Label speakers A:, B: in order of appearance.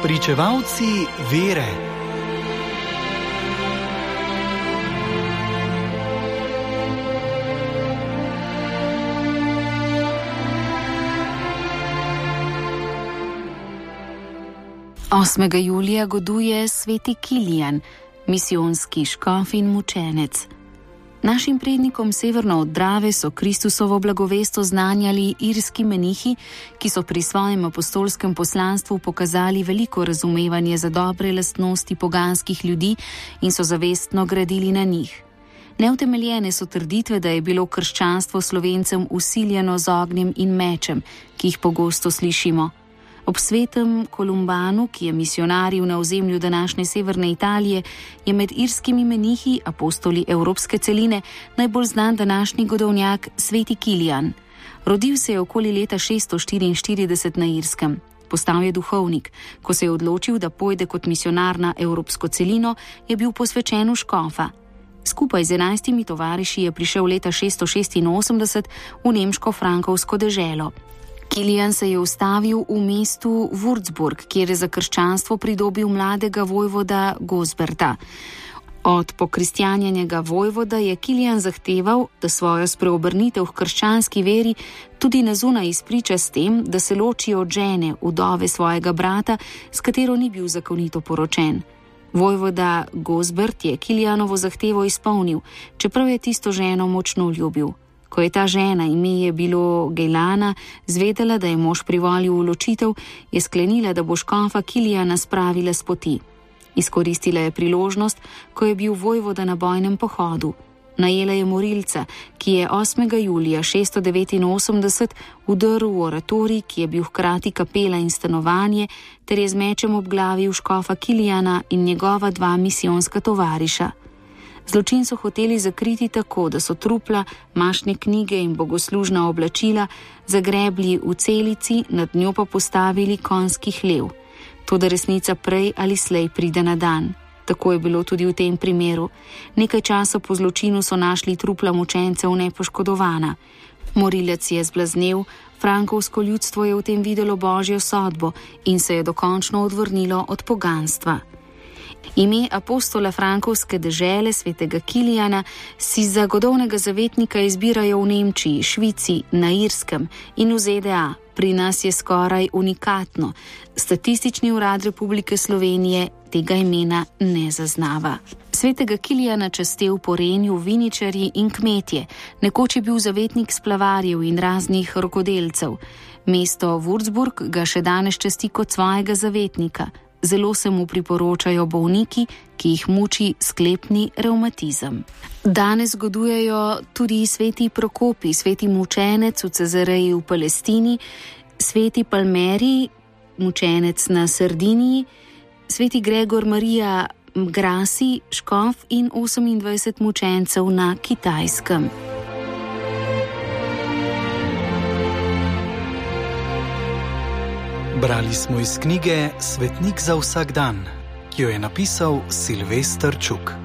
A: Pričevalci vere.
B: Osmega julija goduje sveti Kilijan, misijonski škof in mučenec. Našim prednikom severno od Drave so Kristusovo blagovest oznanjali irski menihi, ki so pri svojem apostolskem poslanstvu pokazali veliko razumevanje za dobre lastnosti poganskih ljudi in so zavestno gradili na njih. Neutemeljene so trditve, da je bilo krščanstvo Slovencem usiljeno z ognjem in mečem, ki jih pogosto slišimo. Ob svetem Kolumbanu, ki je misionaril na ozemlju današnje severne Italije, je med irskimi menihi, apostoli evropske celine, najbolj znan današnji godovnjak sveti Kilijan. Rodil se je okoli leta 644 na Irskem. Postal je duhovnik. Ko se je odločil, da pojde kot misionar na evropsko celino, je bil posvečen v škofa. Skupaj z 11 tovariši je prišel leta 686 v nemško-frankovsko deželo. Kilijan se je ustavil v mestu Würzburg, kjer je za krščanstvo pridobil mladega vojvoda Gosberta. Od pokristjanjenega vojvoda je Kilijan zahteval, da svojo spreobrnitev v krščanski veri tudi na zunaj izpriča s tem, da se loči od žene, vdove svojega brata, s katero ni bil zakonito poročen. Vojvoda Gosbert je Kilijanovo zahtevo izpolnil, čeprav je tisto ženo močno ljubil. Ko je ta žena, ime je bilo Gejlana, zvedela, da je mož privolil v ločitev, je sklenila, da bo škofa Kilijana spravila s poti. Izkoristila je priložnost, ko je bil vojvoda na bojnem pohodu. Najela je morilca, ki je 8. julija 689 vdrl v oratorij, ki je bil hkrati kapela in stanovanje, ter je z mečem obglavil škofa Kilijana in njegova 2 misijonska tovariša. Zločin so hoteli zakriti tako, da so trupla, mašne knjige in bogoslužna oblačila zagrebli v celici, nad njo pa postavili konjski hlev. Toda resnica prej ali slej pride na dan. Tako je bilo tudi v tem primeru. Nekaj časa po zločinu so našli trupla mučencev nepoškodovana. Morilec je zblaznel, frankovsko ljudstvo je v tem videlo božjo sodbo in se je dokončno odvrnilo od poganstva. Ime apostola frankovske dežele svetega Kilijana si za godovnega zavetnika izbirajo v Nemčiji, Švici, na Irskem in v ZDA. Pri nas je skoraj unikatno. Statistični urad Republike Slovenije tega imena ne zaznava. Svetega Kilijana častil po Renju viničarji in kmetje. Nekoč je bil zavetnik splavarjev in raznih rokodelcev. Mesto Würzburg ga še danes časti kot svojega zavetnika. Zelo se mu priporočajo bolniki, ki jih muči sklepni revmatizem. Danes godujejo tudi sveti Prokopi, sveti mučenec v Cezareji v Palestini, sveti Palmeri, mučenec na Sardiniji, sveti Gregor Marija Grasi, škof in 28 mučencev na Kitajskem.
A: Brali smo iz knjige Svetnik za vsak dan, ki jo je napisal Silvester Čuk.